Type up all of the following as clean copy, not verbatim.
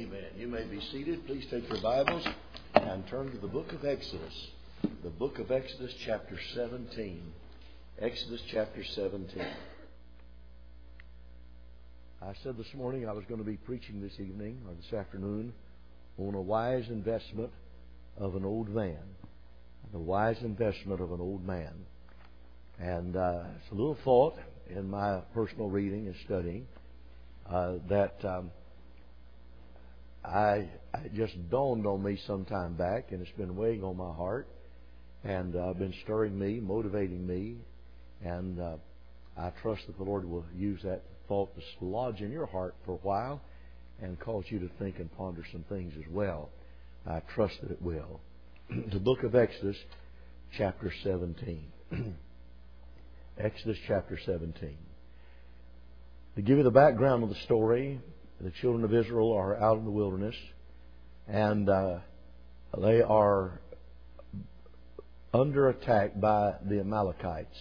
Amen. You may be seated. Please take your Bibles and turn to the book of Exodus. The book of Exodus, chapter 17. Exodus, chapter 17. I said this morning I was going to be preaching this evening or this afternoon on a wise investment of an old man. The wise investment of an old man. And it's a little thought in my personal reading and studying that it just dawned on me some time back, and it's been weighing on my heart and been stirring me, motivating me, and I trust that the Lord will use that thought to lodge in your heart for a while and cause you to think and ponder some things as well. I trust that it will. The book of Exodus, chapter 17. Exodus chapter 17. To give you the background of the story, the children of Israel are out in the wilderness, and they are under attack by the Amalekites.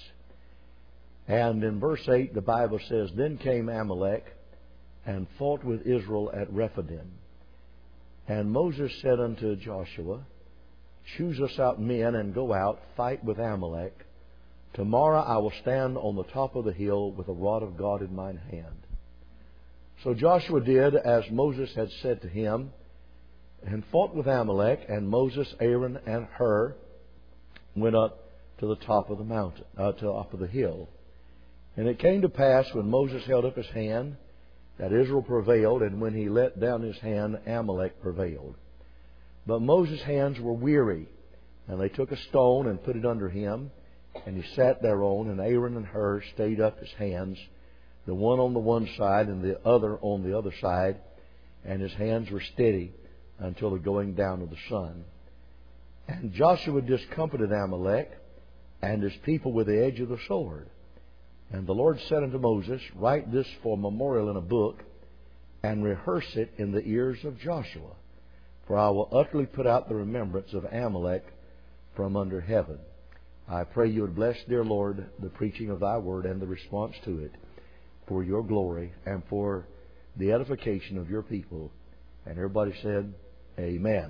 And in verse 8, the Bible says, "Then came Amalek and fought with Israel at Rephidim. And Moses said unto Joshua, Choose us out men and go out, fight with Amalek. Tomorrow I will stand on the top of the hill with the rod of God in mine hand." So Joshua did as Moses had said to him, and fought with Amalek, and Moses, Aaron, and Hur went up to the top of the mountain, to the top of the hill. And it came to pass, when Moses held up his hand, that Israel prevailed, and when he let down his hand, Amalek prevailed. But Moses' hands were weary, and they took a stone and put it under him, and he sat thereon, and Aaron and Hur stayed up his hands, the one on the one side and the other on the other side, and his hands were steady until the going down of the sun. And Joshua discomfited Amalek and his people with the edge of the sword. And the Lord said unto Moses, Write this for a memorial in a book, and rehearse it in the ears of Joshua. For I will utterly put out the remembrance of Amalek from under heaven. I pray you would bless, dear Lord, the preaching of thy word and the response to it, for your glory and for the edification of your people. And everybody said, Amen.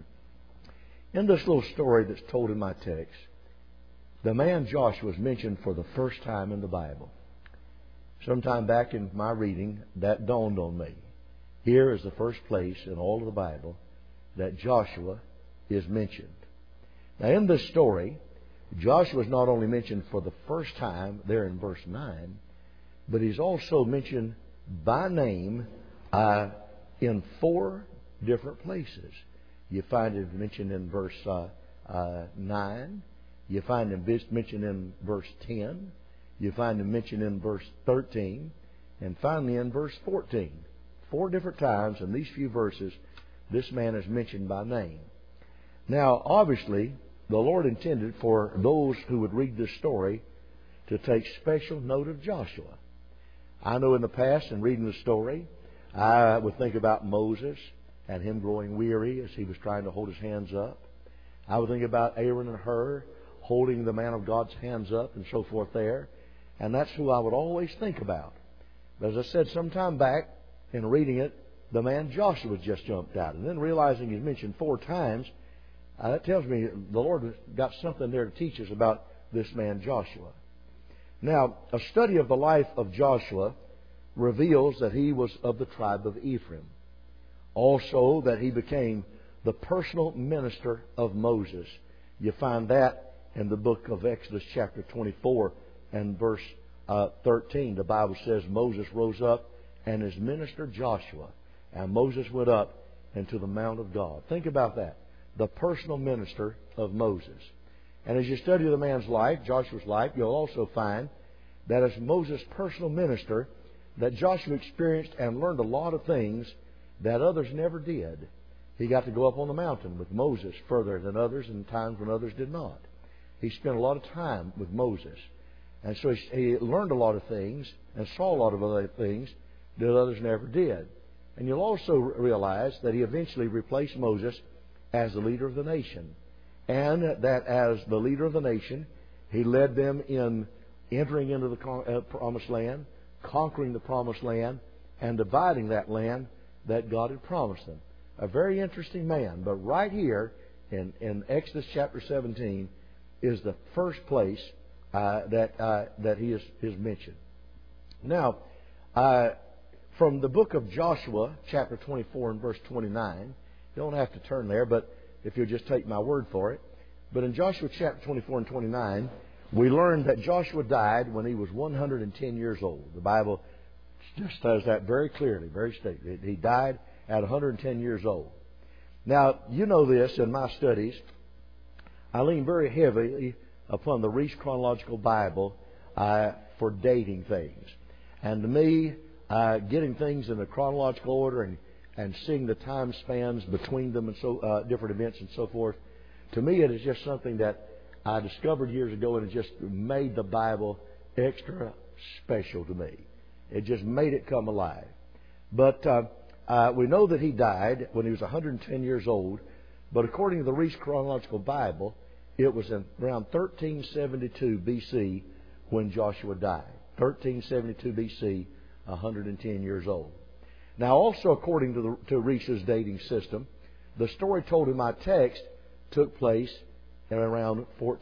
In this little story that's told in my text, the man Joshua is mentioned for the first time in the Bible. Sometime back in my reading, that dawned on me. Here is the first place in all of the Bible that Joshua is mentioned. Now, in this story, Joshua is not only mentioned for the first time there in verse 9, but he's also mentioned by name in 4 different places. You find him mentioned in verse 9. You find him mentioned in verse 10. You find him mentioned in verse 13. And finally in verse 14. 4 different times in these few verses, this man is mentioned by name. Now, obviously, the Lord intended for those who would read this story to take special note of Joshua. I know in the past, in reading the story, I would think about Moses and him growing weary as he was trying to hold his hands up. I would think about Aaron and Hur holding the man of God's hands up and so forth there. And that's who I would always think about. But as I said some time back in reading it, the man Joshua just jumped out. And then realizing he's mentioned 4 times, that tells me the Lord has got something there to teach us about this man Joshua. Now, a study of the life of Joshua reveals that he was of the tribe of Ephraim. Also, that he became the personal minister of Moses. You find that in the book of Exodus chapter 24 and verse 13. The Bible says Moses rose up and his minister Joshua. And Moses went up into the mount of God. Think about that. The personal minister of Moses. And as you study the man's life, Joshua's life, you'll also find that as Moses' personal minister, that Joshua experienced and learned a lot of things that others never did. He got to go up on the mountain with Moses further than others in times when others did not. He spent a lot of time with Moses. And so he learned a lot of things and saw a lot of other things that others never did. And you'll also realize that he eventually replaced Moses as the leader of the nation. And that as the leader of the nation, he led them in entering into the promised land, conquering the promised land, and dividing that land that God had promised them. A very interesting man. But right here in Exodus chapter 17 is the first place that he is mentioned. Now, from the book of Joshua, chapter 24 and verse 29, you don't have to turn there, but if you'll just take my word for it. But in Joshua chapter 24 and 29, we learn that Joshua died when he was 110 years old. The Bible just says that very clearly, very stated. He died at 110 years old. Now, you know this in my studies. I lean very heavily upon the Reese Chronological Bible for dating things. And to me, getting things in a chronological order and seeing the time spans between them and so different events and so forth, to me it is just something that I discovered years ago, and it just made the Bible extra special to me. It just made it come alive. But we know that he died when he was 110 years old, but according to the Reese Chronological Bible, it was in around 1372 B.C. when Joshua died. 1372 B.C., 110 years old. Now, also according to Reese's dating system, the story told in my text took place in around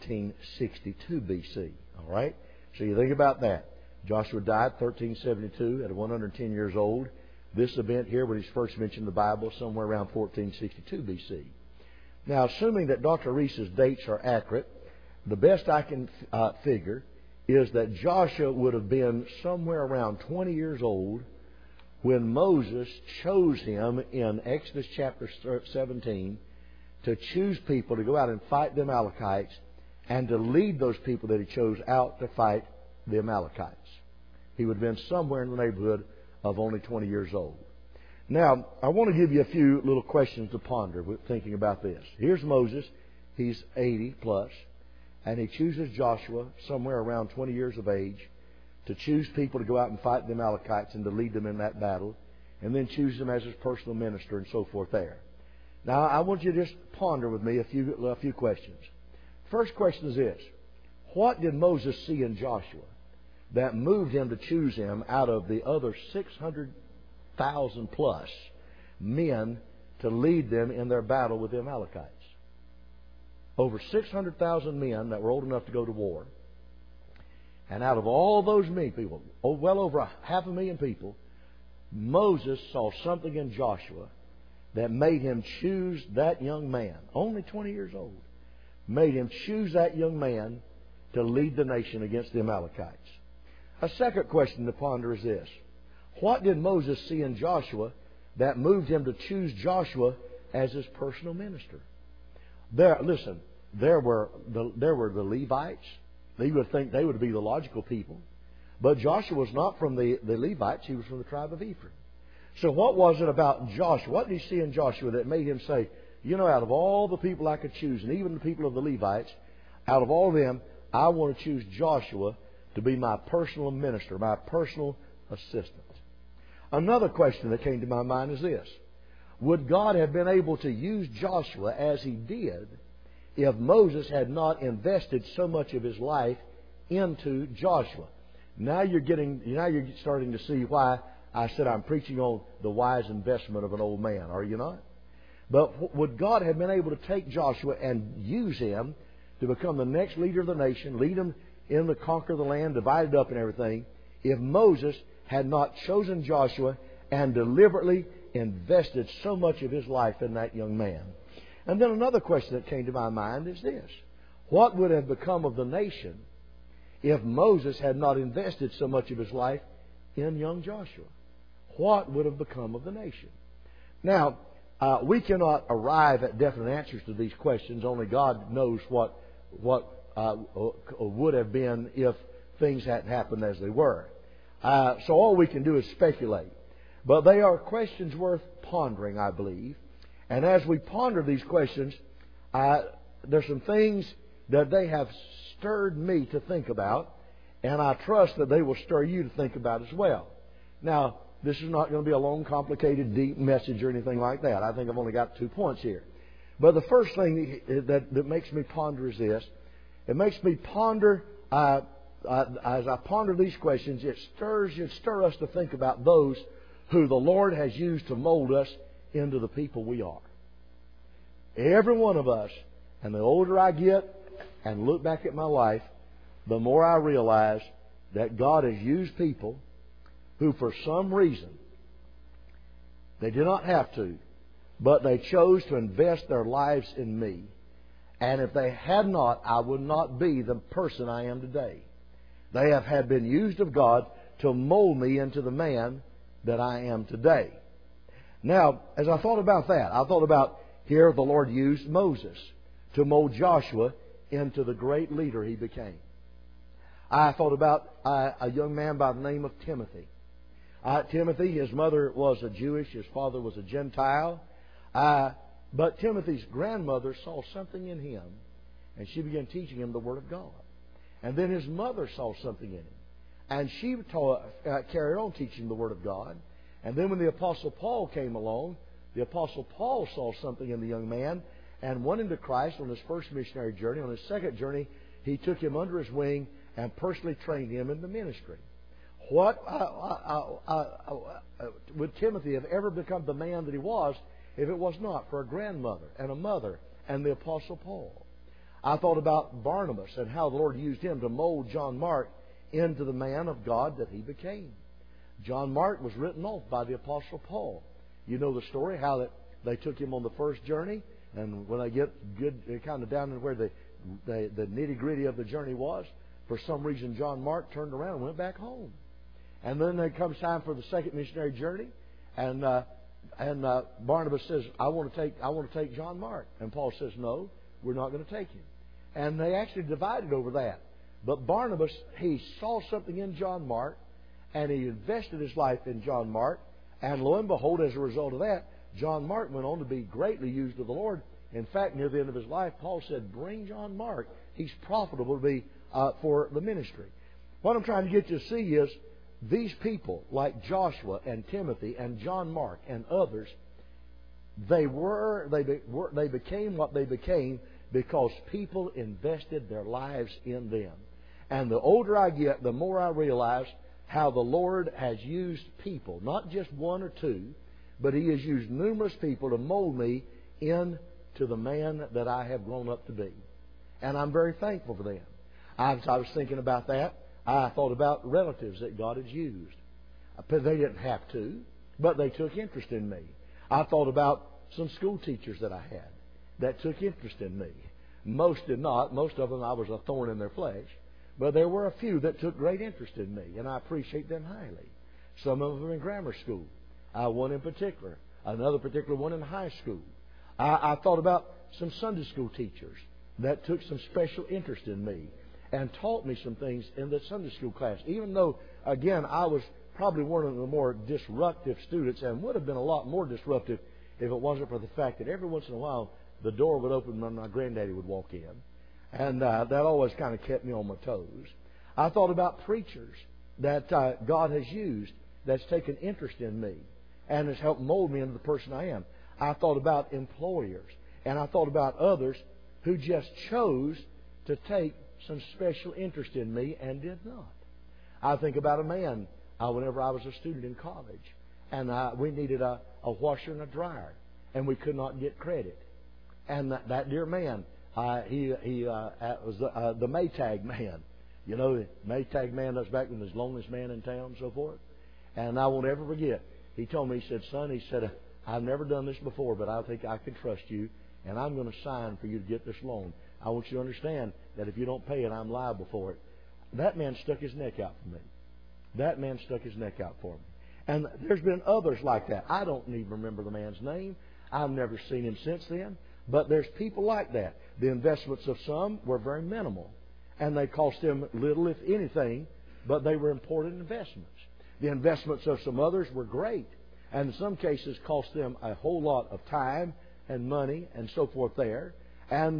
1462 B.C. All right? So you think about that. Joshua died 1372 at 110 years old. This event here, when he's first mentioned in the Bible, somewhere around 1462 B.C. Now, assuming that Dr. Reese's dates are accurate, the best I can figure is that Joshua would have been somewhere around 20 years old when Moses chose him in Exodus chapter 17 to choose people to go out and fight the Amalekites and to lead those people that he chose out to fight the Amalekites. He would have been somewhere in the neighborhood of only 20 years old. Now, I want to give you a few little questions to ponder with thinking about this. Here's Moses. He's 80 plus, and he chooses Joshua, somewhere around 20 years of age, to choose people to go out and fight the Amalekites and to lead them in that battle, and then choose them as his personal minister and so forth there. Now, I want you to just ponder with me a few questions. First question is this. What did Moses see in Joshua that moved him to choose him out of the other 600,000 plus men to lead them in their battle with the Amalekites? Over 600,000 men that were old enough to go to war. And out of all those many people, well over 500,000 people, Moses saw something in Joshua that made him choose that young man, only 20 years old, made him choose that young man to lead the nation against the Amalekites. A second question to ponder is this. What did Moses see in Joshua that moved him to choose Joshua as his personal minister? There were the Levites. You would think they would be the logical people. But Joshua was not from the Levites. He was from the tribe of Ephraim. So what was it about Joshua? What did he see in Joshua that made him say, you know, out of all the people I could choose, and even the people of the Levites, out of all of them, I want to choose Joshua to be my personal minister, my personal assistant. Another question that came to my mind is this. Would God have been able to use Joshua as he did if Moses had not invested so much of his life into Joshua? Now you're starting to see why I said I'm preaching on the wise investment of an old man, are you not? But would God have been able to take Joshua and use him to become the next leader of the nation, lead them in to conquer the land, divide it up and everything, if Moses had not chosen Joshua and deliberately invested so much of his life in that young man? And then another question that came to my mind is this. What would have become of the nation if Moses had not invested so much of his life in young Joshua? What would have become of the nation? Now, we cannot arrive at definite answers to these questions. Only God knows what would have been if things hadn't happened as they were. So all we can do is speculate. But they are questions worth pondering, I believe. And as we ponder these questions, there's some things that they have stirred me to think about, and I trust that they will stir you to think about as well. Now, this is not going to be a long, complicated, deep message or anything like that. I think I've only got 2 points here. But the first thing that makes me ponder is this. It makes me ponder, as I ponder these questions, it should stir us to think about those who the Lord has used to mold us into the people we are. Every one of us. And the older I get and look back at my life, the more I realize that God has used people who for some reason, they did not have to, but they chose to invest their lives in me. And if they had not, I would not be the person I am today. They have been used of God to mold me into the man that I am today. Now, as I thought about that, I thought about here the Lord used Moses to mold Joshua into the great leader he became. I thought about a young man by the name of Timothy. Timothy, his mother was a Jewish, his father was a Gentile. But Timothy's grandmother saw something in him, and she began teaching him the Word of God. And then his mother saw something in him, and she carried on teaching the Word of God. And then when the Apostle Paul came along, the Apostle Paul saw something in the young man and went into Christ on his first missionary journey. On his second journey, he took him under his wing and personally trained him in the ministry. What would Timothy have ever become the man that he was if it was not for a grandmother and a mother and the Apostle Paul? I thought about Barnabas and how the Lord used him to mold John Mark into the man of God that he became. John Mark was written off by the Apostle Paul. You know the story, how that they took him on the first journey, and when they get good, kind of down to where the nitty-gritty of the journey was, for some reason John Mark turned around and went back home. And then it comes time for the second missionary journey, and Barnabas says, I want to take John Mark. And Paul says, no, we're not going to take him. And they actually divided over that. But Barnabas, he saw something in John Mark, and he invested his life in John Mark. And lo and behold, as a result of that, John Mark went on to be greatly used of the Lord. In fact, near the end of his life, Paul said, bring John Mark. He's profitable to be for the ministry. What I'm trying to get you to see is these people, like Joshua and Timothy and John Mark and others, they became what they became because people invested their lives in them. And the older I get, the more I realize how the Lord has used people, not just one or two, but He has used numerous people to mold me into the man that I have grown up to be. And I'm very thankful for them. I was thinking about that. I thought about relatives that God has used. They didn't have to, but they took interest in me. I thought about some school teachers that I had that took interest in me. Most did not. Most of them I was a thorn in their flesh. But there were a few that took great interest in me, and I appreciate them highly. Some of them in grammar school. One in particular. Another particular one in high school. I thought about some Sunday school teachers that took some special interest in me and taught me some things in the Sunday school class. Even though, again, I was probably one of the more disruptive students and would have been a lot more disruptive if it wasn't for the fact that every once in a while the door would open when my granddaddy would walk in. And that always kind of kept me on my toes. I thought about preachers that God has used that's taken interest in me and has helped mold me into the person I am. I thought about employers, and I thought about others who just chose to take some special interest in me and did not. I think about a man whenever I was a student in college, and we needed a washer and a dryer, and we could not get credit. And that dear man, he was the Maytag man. You know, the Maytag man that's back when he was the longest man in town and so forth. And I won't ever forget. He told me, he said, son, he said, I've never done this before, but I think I can trust you, and I'm going to sign for you to get this loan. I want you to understand that if you don't pay it, I'm liable for it. That man stuck his neck out for me. That man stuck his neck out for me. And there's been others like that. I don't even remember the man's name. I've never seen him since then. But there's people like that. The investments of some were very minimal. And they cost them little, if anything, but they were important investments. The investments of some others were great. And in some cases cost them a whole lot of time and money and so forth there. And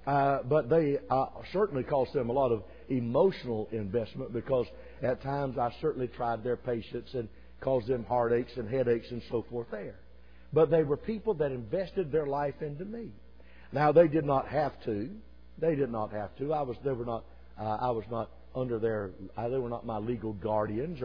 but they certainly cost them a lot of emotional investment, because at times I certainly tried their patience and caused them heartaches and headaches and so forth there. But they were people that invested their life into me. Now, they did not have to. They did not have to. I was not under their. They were not my legal guardians or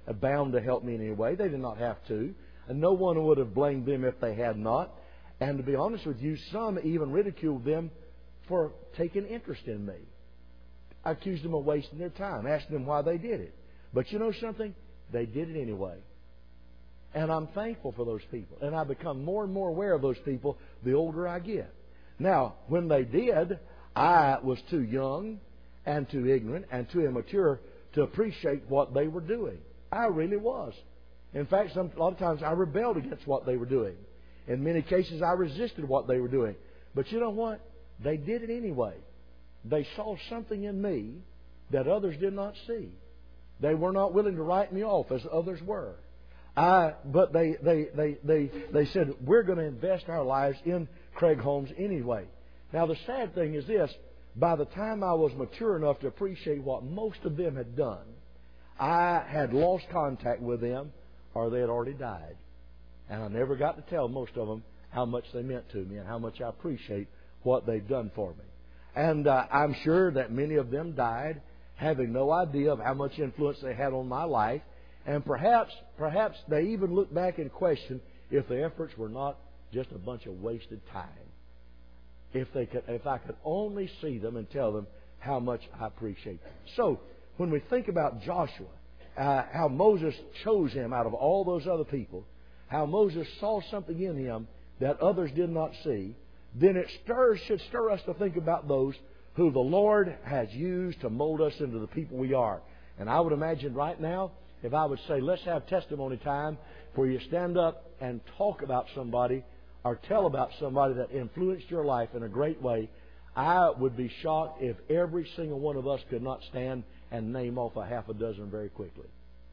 bound to help me in any way. They did not have to. And no one would have blamed them if they had not. And to be honest with you, some even ridiculed them for taking interest in me. I accused them of wasting their time, asking them why they did it. But you know something? They did it anyway. And I'm thankful for those people. And I become more and more aware of those people the older I get. Now, when they did, I was too young and too ignorant and too immature to appreciate what they were doing. I really was. In fact, a lot of times I rebelled against what they were doing. In many cases, I resisted what they were doing. But you know what? They did it anyway. They saw something in me that others did not see. They were not willing to write me off as others were. But they said, we're going to invest our lives in Craig Holmes anyway. Now, the sad thing is this. By the time I was mature enough to appreciate what most of them had done, I had lost contact with them or they had already died. And I never got to tell most of them how much they meant to me and how much I appreciate what they've done for me. And I'm sure that many of them died having no idea of how much influence they had on my life. And perhaps they even look back and question if the efforts were not just a bunch of wasted time. If I could only see them and tell them how much I appreciate them. So, when we think about Joshua, how Moses chose him out of all those other people, how Moses saw something in him that others did not see, then it should stir us to think about those who the Lord has used to mold us into the people we are. And I would imagine right now, if I would say, let's have testimony time, where you stand up and talk about somebody or tell about somebody that influenced your life in a great way, I would be shocked if every single one of us could not stand and name off a half a dozen very quickly.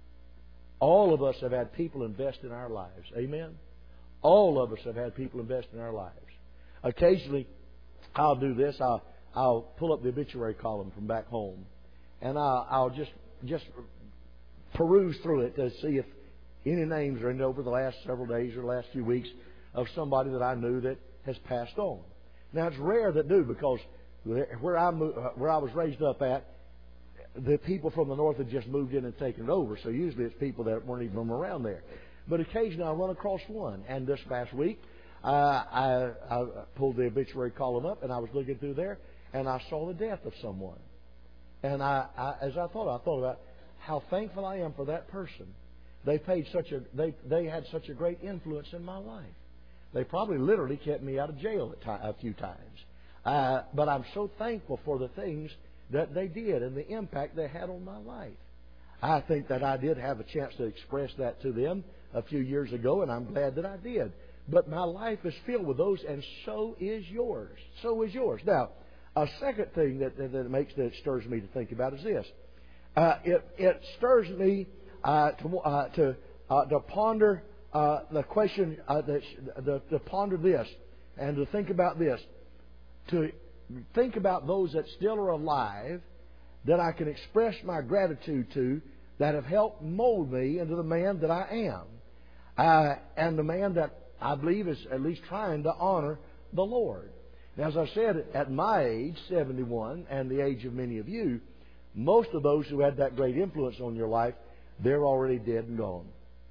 All of us have had people invest in our lives. Amen? All of us have had people invest in our lives. Occasionally, I'll do this. I'll pull up the obituary column from back home, and I'll just peruse through it to see if any names are in over the last several days or the last few weeks of somebody that I knew that has passed on. Now, it's rare that do, because where I was raised up at, the people from the north had just moved in and taken it over. So usually it's people that weren't even from around there. But occasionally I run across one. And this past week, I pulled the obituary column up, and I was looking through there, and I saw the death of someone. And as I thought about how thankful I am for that person. They had such a great influence in my life. They probably literally kept me out of jail a few times. But I'm so thankful for the things that they did and the impact they had on my life. I think that I did have a chance to express that to them a few years ago, and I'm glad that I did. But my life is filled with those, and so is yours. So is yours. Now, a second thing that stirs me to think about is this. It stirs me to ponder the question, to ponder this, and to think about this. To think about those that still are alive, that I can express my gratitude to, that have helped mold me into the man that I am, and the man that I believe is at least trying to honor the Lord. Now, as I said, at my age, 71, and the age of many of you, most of those who had that great influence on your life, they're already dead and gone.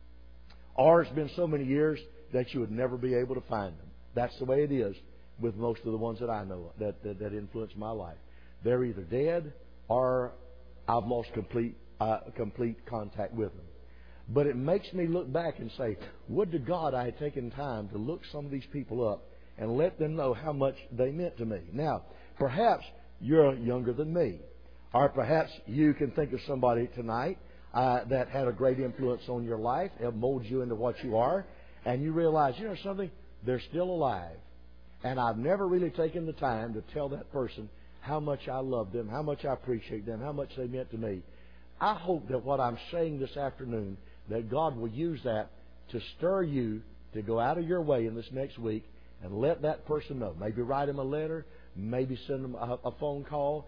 Or it's been so many years that you would never be able to find them. That's the way it is with most of the ones that I know that influenced my life. They're either dead or I've lost complete contact with them. But it makes me look back and say, would to God I had taken time to look some of these people up and let them know how much they meant to me. Now, perhaps you're younger than me. Or perhaps you can think of somebody tonight that had a great influence on your life, it molds you into what you are, and you realize, you know something, they're still alive. And I've never really taken the time to tell that person how much I love them, how much I appreciate them, how much they meant to me. I hope that what I'm saying this afternoon, that God will use that to stir you to go out of your way in this next week and let that person know. Maybe write him a letter, maybe send them a phone call,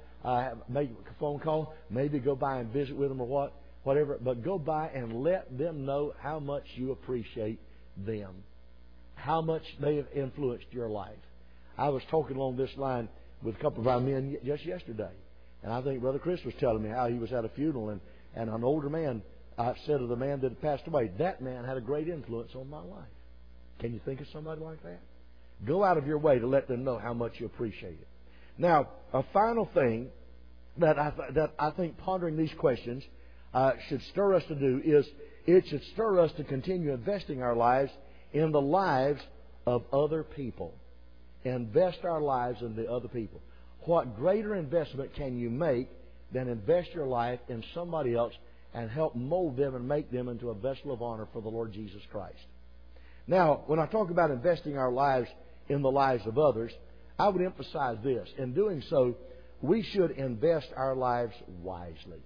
maybe go by and visit with them or whatever. But go by and let them know how much you appreciate them, how much they have influenced your life. I was talking along this line with a couple of our men just yesterday, and I think Brother Chris was telling me how he was at a funeral, and an older man said of the man that had passed away, that man had a great influence on my life. Can you think of somebody like that? Go out of your way to let them know how much you appreciate it. Now, a final thing that I think pondering these questions should stir us to do is it should stir us to continue investing our lives in the lives of other people. Invest our lives in the other people. What greater investment can you make than invest your life in somebody else and help mold them and make them into a vessel of honor for the Lord Jesus Christ? Now, when I talk about investing our lives in the lives of others, I would emphasize this. In doing so, we should invest our lives wisely.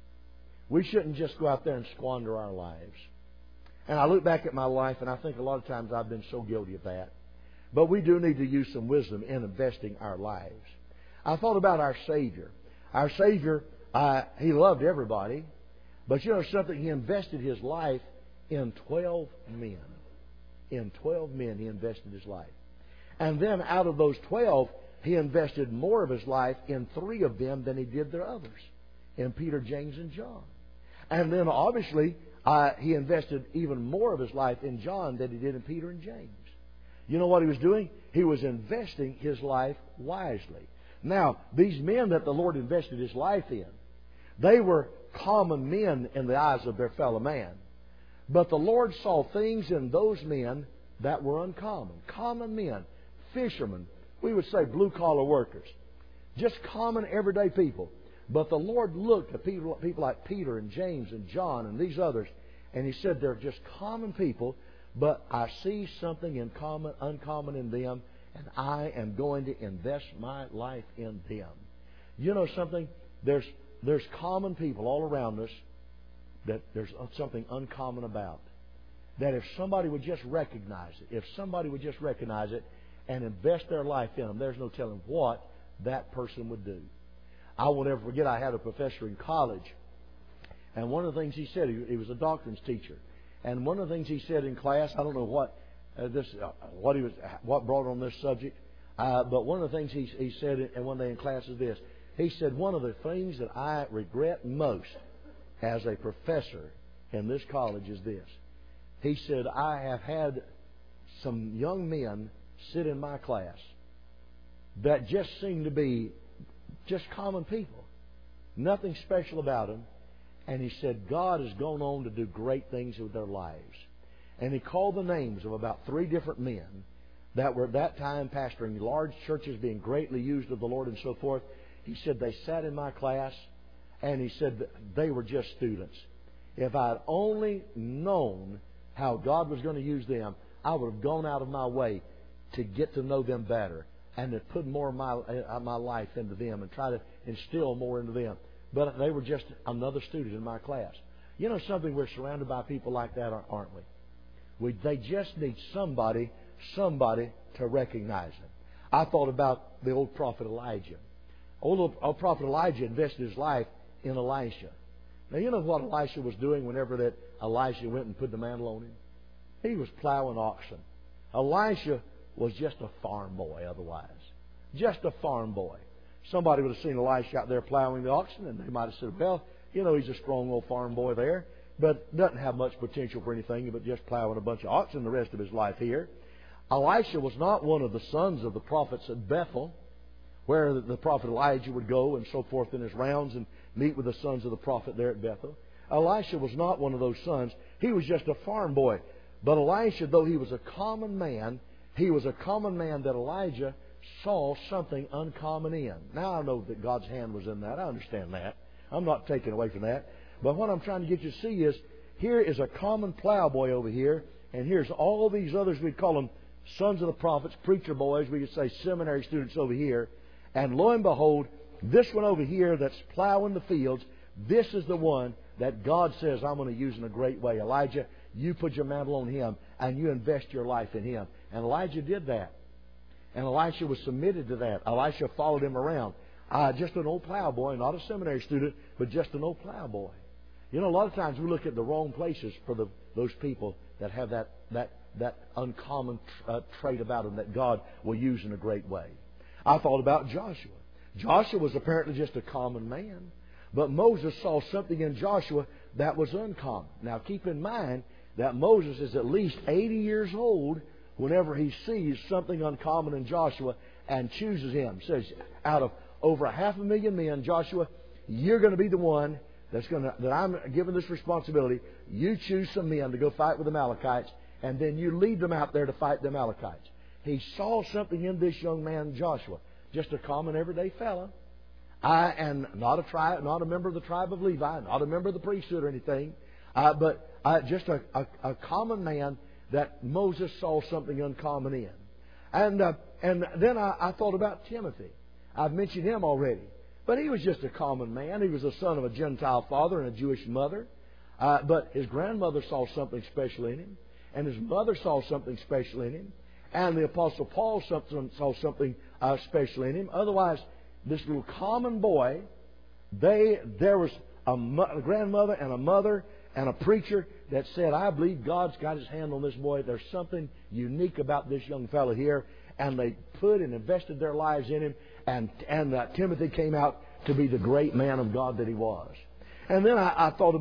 We shouldn't just go out there and squander our lives. And I look back at my life, and I think a lot of times I've been so guilty of that. But we do need to use some wisdom in investing our lives. I thought about our Savior. Our Savior, He loved everybody. But you know something? He invested His life in 12 men. In 12 men He invested His life. And then out of those 12, He invested more of His life in 3 of them than He did the others. In Peter, James, and John. And then obviously, He invested even more of His life in John than He did in Peter and James. You know what He was doing? He was investing His life wisely. Now, these men that the Lord invested His life in, they were common men in the eyes of their fellow man. But the Lord saw things in those men that were uncommon. Common men, fishermen, we would say blue-collar workers. Just common, everyday people. But the Lord looked at people like Peter and James and John and these others, and He said, they're just common people, but I see something uncommon in them, and I am going to invest my life in them. You know something? There's common people all around us that there's something uncommon about. That if somebody would just recognize it, and invest their life in them, there's no telling what that person would do. I will never forget, I had a professor in college, and one of the things he said, he was a doctrines teacher, and one of the things he said in class, I don't know what brought on this subject, but one of the things he said one day in class is this. He said, one of the things that I regret most as a professor in this college is this. He said, I have had some young men sit in my class that just seem to be just common people. Nothing special about them. And he said, God has gone on to do great things with their lives. And he called the names of about 3 different men that were at that time pastoring large churches, being greatly used of the Lord and so forth. He said, they sat in my class, and he said they were just students. If I had only known how God was going to use them, I would have gone out of my way to get to know them better and to put more of my life into them and try to instill more into them. But they were just another student in my class. You know something? We're surrounded by people like that, aren't we? They just need somebody to recognize them. I thought about the old prophet Elijah. Old prophet Elijah invested his life in Elisha. Now, you know what Elisha was doing whenever that Elisha went and put the mantle on him? He was plowing oxen. Elisha was just a farm boy otherwise. Just a farm boy. Somebody would have seen Elisha out there plowing the oxen, and they might have said, well, you know, he's a strong old farm boy there, but doesn't have much potential for anything but just plowing a bunch of oxen the rest of his life here. Elisha was not one of the sons of the prophets at Bethel, where the prophet Elijah would go and so forth in his rounds and meet with the sons of the prophet there at Bethel. Elisha was not one of those sons. He was just a farm boy. But Elisha, though he was a common man, he was a common man that Elijah saw something uncommon in. Now, I know that God's hand was in that. I understand that. I'm not taking away from that. But what I'm trying to get you to see is, here is a common plowboy over here, and here's all these others, we'd call them sons of the prophets, preacher boys, we could say seminary students over here. And lo and behold, this one over here that's plowing the fields, this is the one that God says, I'm going to use in a great way. Elijah, you put your mantle on him, and you invest your life in him. And Elijah did that. And Elisha was submitted to that. Elisha followed him around. Just an old plowboy, not a seminary student, but just an old plowboy. You know, a lot of times we look at the wrong places for those people that have that uncommon trait about them that God will use in a great way. I thought about Joshua. Joshua was apparently just a common man. But Moses saw something in Joshua that was uncommon. Now keep in mind that Moses is at least 80 years old whenever he sees something uncommon in Joshua and chooses him. Says, out of over 500,000 men, Joshua, you're going to be the one that I'm given this responsibility. You choose some men to go fight with the Amalekites, and then you lead them out there to fight the Amalekites. He saw something in this young man, Joshua, just a common everyday fellow. And not a member of the tribe of Levi, not a member of the priesthood or anything, but just a common man that Moses saw something uncommon in. And then I thought about Timothy. I've mentioned him already. But he was just a common man. He was the son of a Gentile father and a Jewish mother. But his grandmother saw something special in him. And his mother saw something special in him. And the Apostle Paul saw something special in him. Otherwise, this little common boy, there was a grandmother and a mother and a preacher that said, I believe God's got His hand on this boy. There's something unique about this young fellow here. And they put and invested their lives in him. And Timothy came out to be the great man of God that he was. And then I thought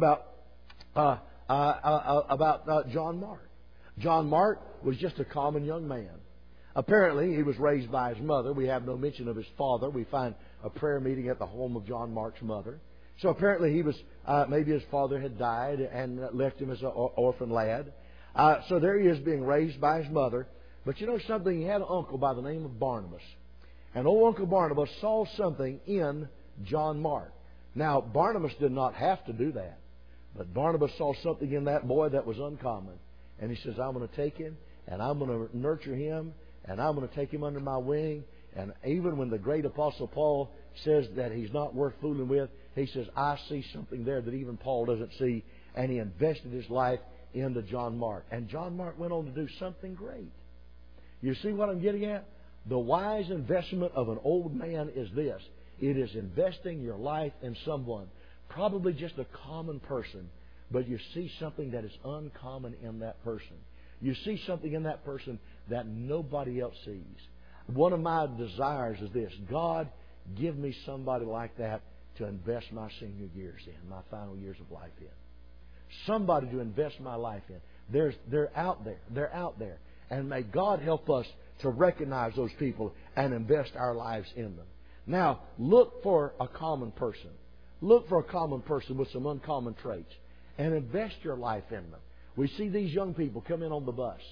about John Mark. John Mark was just a common young man. Apparently, he was raised by his mother. We have no mention of his father. We find a prayer meeting at the home of John Mark's mother. So apparently he was, maybe his father had died and left him as an orphan lad. So there he is being raised by his mother. But you know something? He had an uncle by the name of Barnabas. And old Uncle Barnabas saw something in John Mark. Now, Barnabas did not have to do that. But Barnabas saw something in that boy that was uncommon. And he says, I'm going to take him, and I'm going to nurture him, and I'm going to take him under my wing. And even when the great Apostle Paul says that he's not worth fooling with, he says, I see something there that even Paul doesn't see. And he invested his life into John Mark. And John Mark went on to do something great. You see what I'm getting at? The wise investment of an old man is this. It is investing your life in someone, probably just a common person, but you see something that is uncommon in that person. You see something in that person that nobody else sees. One of my desires is this. God, give me somebody like that to invest my senior years in, my final years of life in. Somebody to invest my life in. They're out there. They're out there. And may God help us to recognize those people and invest our lives in them. Now, look for a common person. Look for a common person with some uncommon traits and invest your life in them. We see these young people come in on the bus.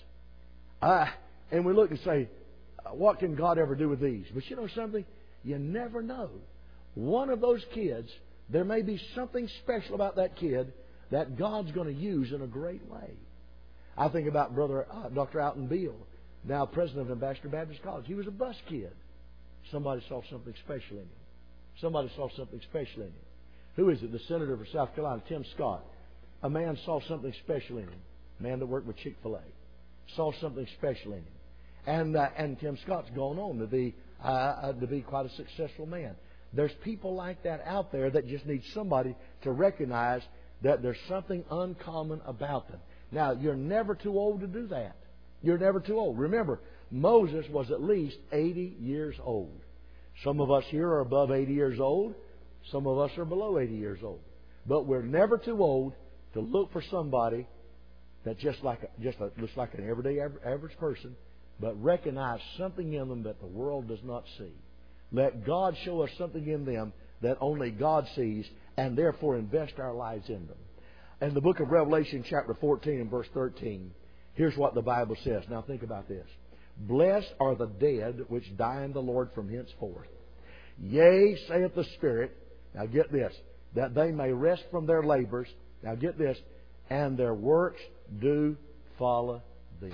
And we look and say, what can God ever do with these? But you know something? You never know. One of those kids, there may be something special about that kid that God's going to use in a great way. I think about Brother Dr. Alton Beale, now president of Ambassador Baptist College. He was a bus kid. Somebody saw something special in him. Somebody saw something special in him. Who is it? The senator for South Carolina, Tim Scott. A man saw something special in him. A man that worked with Chick-fil-A. Saw something special in him. And Tim Scott's gone on to be quite a successful man. There's people like that out there that just need somebody to recognize that there's something uncommon about them. Now, you're never too old to do that. You're never too old. Remember, Moses was at least 80 years old. Some of us here are above 80 years old. Some of us are below 80 years old. But we're never too old to look for somebody that looks like an everyday average person, but recognize something in them that the world does not see. Let God show us something in them that only God sees, and therefore invest our lives in them. In the book of Revelation, chapter 14 and verse 13, here's what the Bible says. Now think about this. Blessed are the dead which die in the Lord from henceforth. Yea, saith the Spirit, now get this, that they may rest from their labors, now get this, and their works do follow them.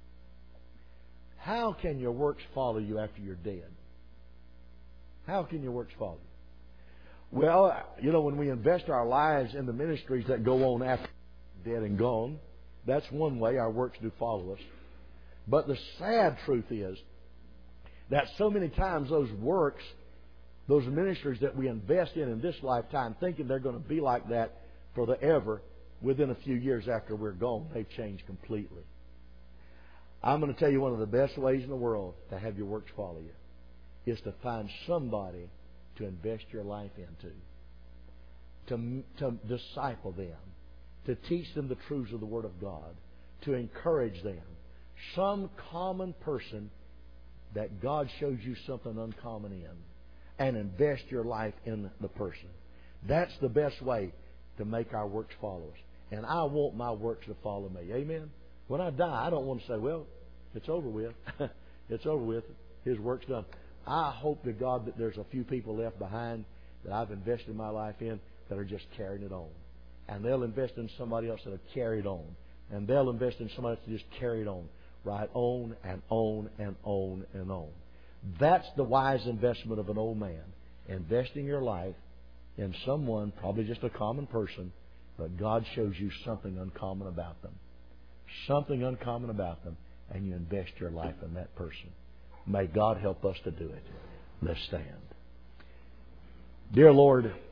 How can your works follow you after you're dead? How can your works follow you? Well, you know, when we invest our lives in the ministries that go on after dead and gone, that's one way our works do follow us. But the sad truth is that so many times those works, those ministries that we invest in this lifetime, thinking they're going to be like that forever, within a few years after we're gone, they've changed completely. I'm going to tell you one of the best ways in the world to have your works follow you is to find somebody to invest your life into, to disciple them, to teach them the truths of the Word of God, to encourage them. Some common person that God shows you something uncommon in, and invest your life in the person. That's the best way to make our works follow us. And I want my works to follow me. Amen? When I die, I don't want to say, well, it's over with. It's over with. His work's done. I hope to God that there's a few people left behind that I've invested my life in that are just carrying it on. And they'll invest in somebody else that'll carry it on. And they'll invest in somebody else to just carry it on. Right on and on and on and on. That's the wise investment of an old man. Investing your life in someone, probably just a common person, but God shows you something uncommon about them. Something uncommon about them, and you invest your life in that person. May God help us to do it. Let's stand. Dear Lord,